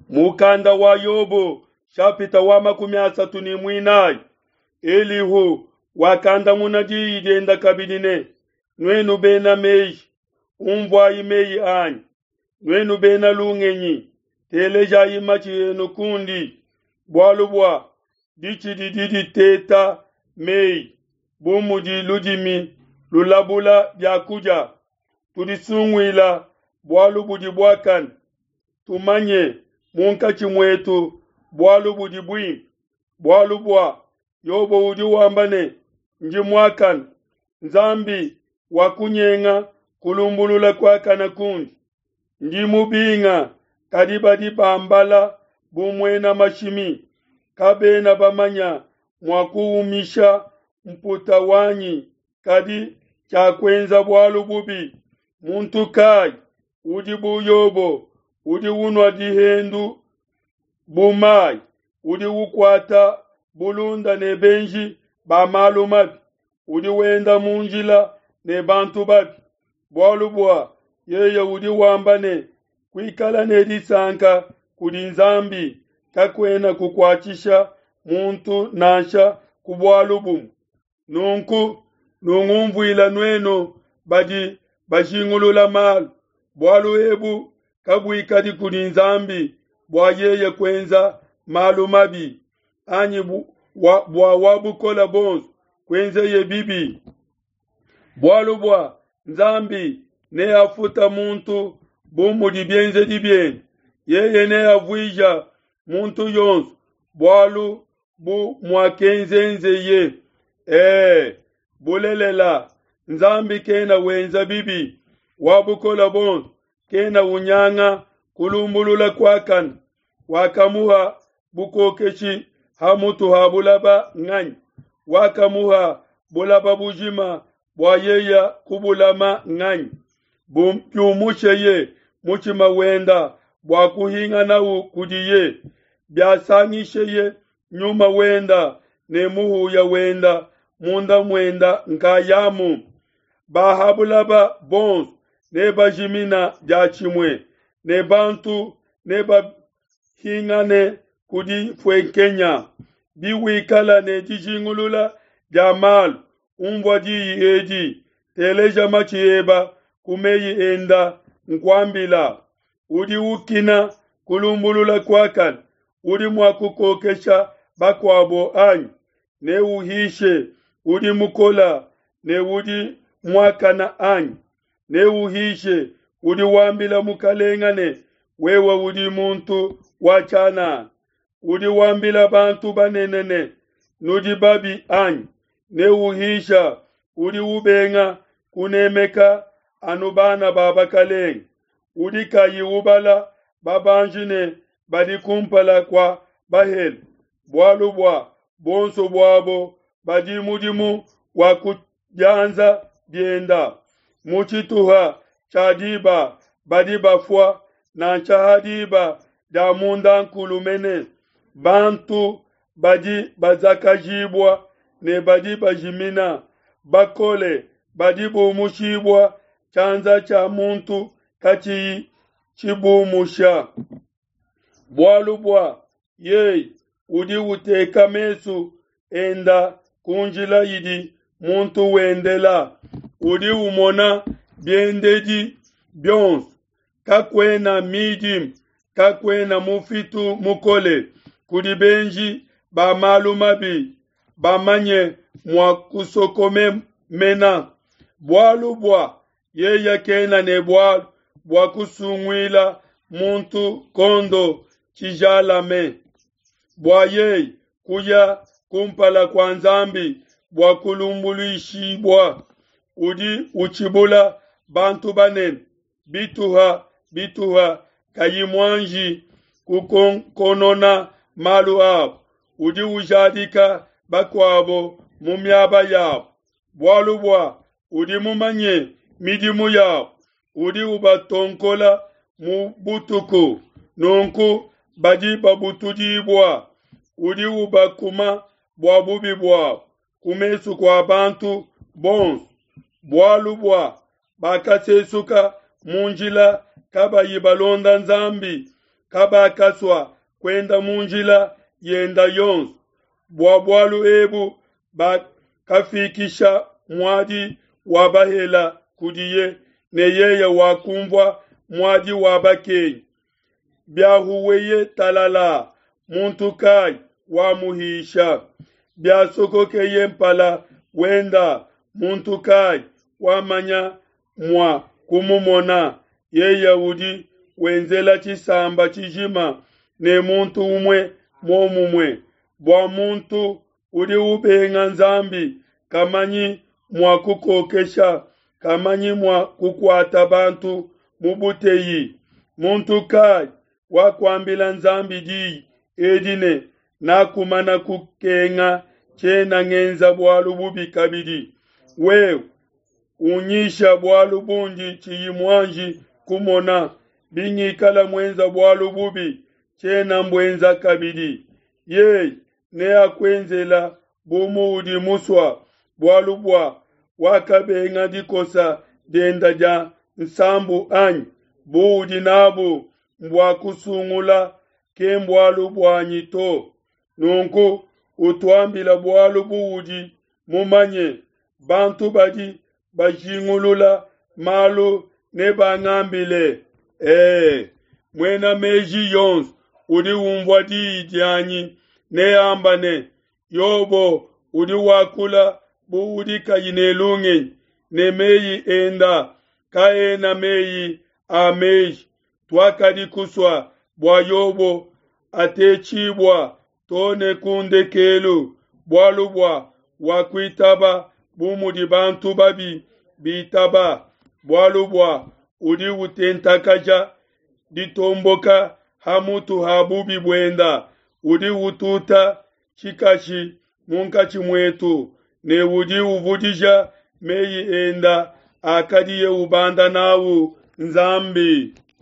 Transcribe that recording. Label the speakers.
Speaker 1: Mukanda wa Yobo shapita wa 34 Elihu wakanda munaji idenda kabidine nwenu bena mei umbwa imei anyi nwenu bena lungenyi teleja imachi yenu kundi bwalubwa dichi dididi teta mei bumuji lujimi lulabula byakuja tudisungwila bwalubuji bwakan tumanye munkachi mwetu bwalubuji bwi bwalubwa Yobo udi wambane nji mwakan nzambi wakunyenga kulumbulula kwa kana kundi ndi mubinga kadibadi bambala bumwena mashimi kabena bamanya mwakuumisha mputa wanyi kadi chakwenza bwalu bubi muntu kai udi buyobo udi unwa dihendu bumai udi ukwata bulunda ne benji ba malumabi udi wenda munjila ne bantu babi bwalubwa yeye udi wambane kwikala ne disanka kudi nzambi kakwena kukwachisha muntu nasha kubwalubumu nungumvwila nweno badi bashingulula malu bwalu ebu kabwikadi kudi nzambi bwa yeye kwenza malumabi anyi bwa wabukola bonzo kwenze ye bibi bwalubwa nzambi ne afuta muntu bumu dibyenze dibyen yeye ne avwija muntu yonso bwalu bu mwakenzenze ye bulelela nzambi kena wenza bibi wabukola bonzo kena unyanga kulumbulula kwakan wakamuha bukokeshi hamutu habulaba ngany wakamuha bulaba bujima bwayeya kubulama ngany bumpiumushe ye muchima wenda bwakuhinga na kudiye byasangishe ye nyuma wenda nemuhu ya wenda munda mwenda nkayamu bahabulaba bons neba jimina jachimwe nebantu neba hingane kudi fwenkenya biwikala ne jijingulula jamal umbwa di eji teleja machieba kumeyi enda nkwambila udi ukina kulumbulula kwakan udi mwakukokesha bakwabo anyi ne uhishe udi mukola ne udi mwakana anyi ne uhishe udi wambila mukalengane wewa udi muntu wachana udi wambila bantu banenene nudi babi anyi ne uhisha udi ubenga kunemeka anubana baba kaleng udi kayi ubala babanjine badi kumpala kwa bahel bwalubwa bonso bwabo badi mudimu wakujanza dienda muchituha chadiba badi bafwa na chahadiba damunda nkulumene bantu badi bazakajibwa ne badi bajimina bakole badi bumushibwa chanza cha muntu kachi chibumusha bwalubwa yei udi uteka mesu enda kunjila yidi muntu wendela udi umona biendeji byons kakwena midim kakwena mufitu mukole kudi benji ba malumabi bamanye mwakusokome mena bwalubwa yeye kena ne bwa kusungwila muntu kondo chijalame bwa yei kuya kumpala kwa nzambi bwa kulumbulishibwa udi uchibula bantu banen bituha kayimwanji kukonona malu abo udi ujadika bakwabo mumyaba yabo bwalubwa udi mumanye midimu yabo udi ubatonkola mubutuku nonku badi babutujibwa udi ubakuma bwabubi bwabo kumesu kwa bantu bons bwalubwa bakasesuka munjila kabayi balonda nzambi kabakaswa kwenda munjila yenda yonsu bwabwalu ebu bakafikisha mwadi wabahela kudiye neyeye wakumbwa mwadi wabakenyi byahuweye talala muntu kai wamuhisha byasokokeye mpala wenda muntu kai wamanya mwa kumumona ye Yahudi wenzela chisamba chijima ne muntu umwe momumwe bwa muntu uli ubenga nzambi kamanyi mwa kukokesha kamanyi mwa kukwata bantu mubuteyi muntu kai wakwambila nzambi di edine nakumana kukenga chena ngenza bwalu bubi kabidi wewe unyisha bwalu bunji chiyimwanji kumona binyikala mwenza bwalu bubi chena mbwenza kabidi ye ne akwenzela bumuudi muswa bwalu bwa wakabenga dikosa denda ja nsambu anyi buudi nabu mbwa kusungula ke mbwalu bwanyi to nunku utwambila bwalu buudi mumanye bantu badi bajingulula malu ne bangambile mwena meji yons udi umbwa di idyanyi ne ambane yobo udi wakula buudi kayinelunge ne meyi enda kaena meyi ameji twakadi kuswa bwa yobo atechibwa tone kunde kelu bwalu bwa wakwitaba bumudi bantu babi bitaba bwalu bwa udi utentakaja ditomboka hamutu habubi bwenda udi ututa chikashi munkachi mwetu ne udi uvudija meyi enda akadiye ubanda nawu nzambi